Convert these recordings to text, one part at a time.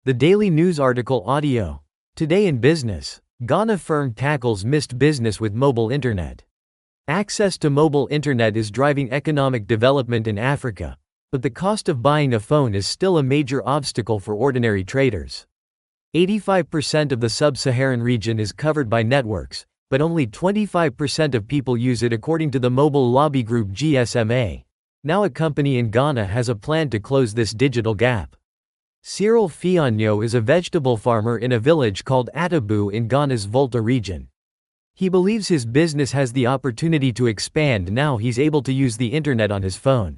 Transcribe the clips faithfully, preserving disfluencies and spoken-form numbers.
The Daily News article audio. Today in business. Ghana firm tackles missed business with mobile internet. Access to mobile internet is driving economic development in Africa, but the cost of buying a phone is still a major obstacle for ordinary traders. eighty-five percent of the sub-Saharan region is covered by networks, but only twenty-five percent of people use it according to the mobile lobby group G S M A. Now a company in Ghana has a plan to close this digital gap. Cyril Fionyo is a vegetable farmer in a village called Atabu in Ghana's Volta region. He believes his business has the opportunity to expand now he's able to use the internet on his phone.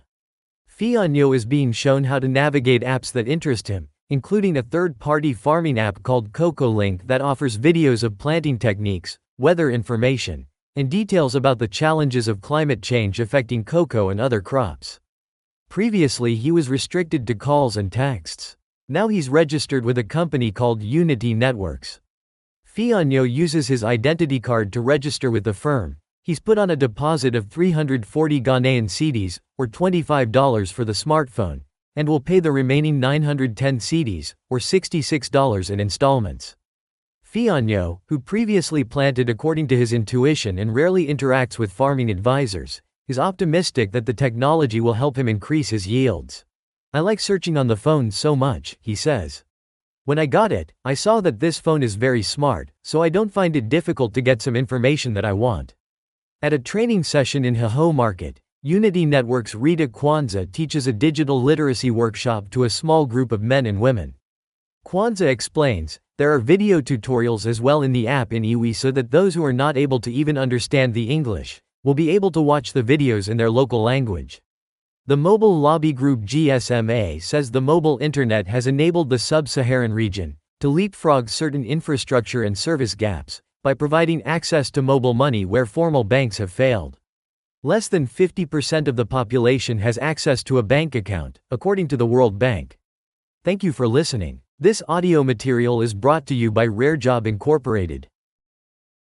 Fionyo is being shown how to navigate apps that interest him, including a third-party farming app called CocoLink that offers videos of planting techniques, weather information, and details about the challenges of climate change affecting cocoa and other crops. Previously he was restricted to calls and texts. Now he's registered with a company called Unity Networks. Fionyo uses his identity card to register with the firm. He's put on a deposit of three hundred forty Ghanaian cedis, or twenty-five dollars for the smartphone, and will pay the remaining nine hundred ten cedis, or sixty-six dollars in installments. Fionyo, who previously planted according to his intuition and rarely interacts with farming advisors, is optimistic that the technology will help him increase his yields. "I like searching on the phone so much," he says. "When I got it, I saw that this phone is very smart, so I don't find it difficult to get some information that I want." At a training session in Haho Market, Unity Networks' Rita Kwanzaa teaches a digital literacy workshop to a small group of men and women. Kwanzaa explains, there are video tutorials as well in the app in Iwi so that those who are not able to even understand the English will be able to watch the videos in their local language. The mobile lobby group G S M A says the mobile internet has enabled the sub-Saharan region to leapfrog certain infrastructure and service gaps by providing access to mobile money where formal banks have failed. Less than fifty percent of the population has access to a bank account, according to the World Bank. Thank you for listening. This audio material is brought to you by Rare Job Incorporated.